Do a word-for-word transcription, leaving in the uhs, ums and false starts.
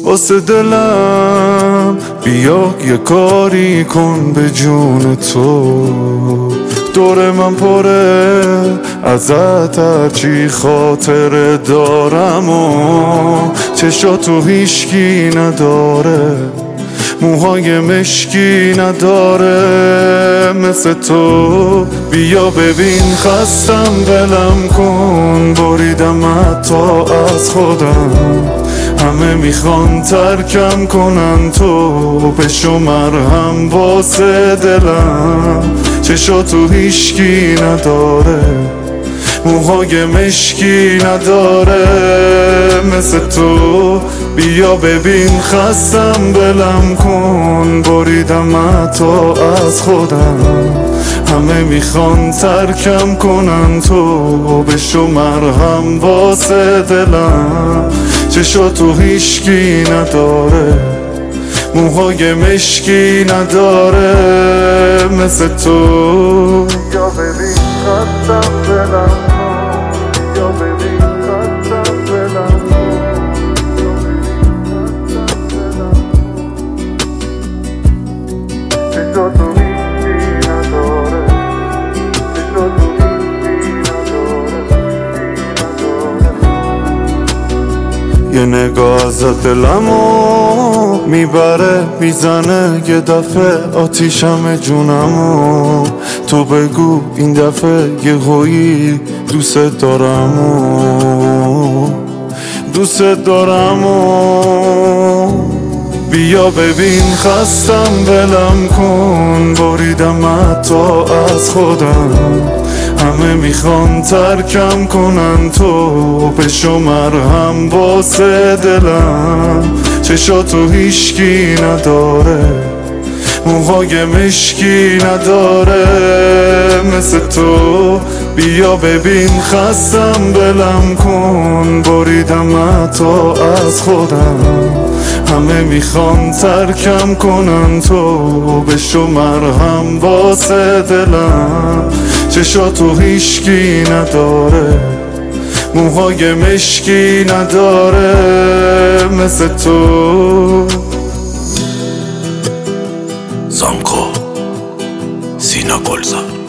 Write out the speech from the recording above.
واسه دلم بیا یه کاری کن به جون تو. دور من پره ازت هرچی خاطره دارم و چشاتو هیشکی نداره، موهای مشکی نداره مثل تو. بیا ببین خستم ولم کن، بریدم حتی از خودم. همه میخوان ترکم کنن، تو بشو مرهم واسه دلم. چشاتو هیشکی نداره، موهای مشکی نداره مثل تو. بیا ببین خستم ولم کن، بریدم حتی از خودم. همه میخوان ترکم کنن، تو بشو مرهم واسه دلم. چشاتو هیشکی نداره، موهای مشکی نداره مثل تو. بیا ببین خستم ولم کن، بیا ببین خستم ولم کن. چشاتو هیچی نداره، چشاتو هیچی نداره. یه نگاه ازت دلمو میبره میزنه، یه دفعه آتیشم جونمو. تو بگو این دفعه یه هویی دوست دارم و دوست دارم و بیا ببین خستم ولم کن، بریدم حتی از خودم. همه میخوان ترکم کنن، تو بشو مرهم واسه دلم. چشاتو هیشکی نداره، موهای مشکی نداره مثل تو. بیا ببین خستم ولم کن، بریدم حتی از خودم. همه میخوان ترکم کنن، تو بشو مرهم واسه دلم. چشاتو هیشکی نداره، موهای مشکی نداره مثل تو. زانکو سینا گلزار.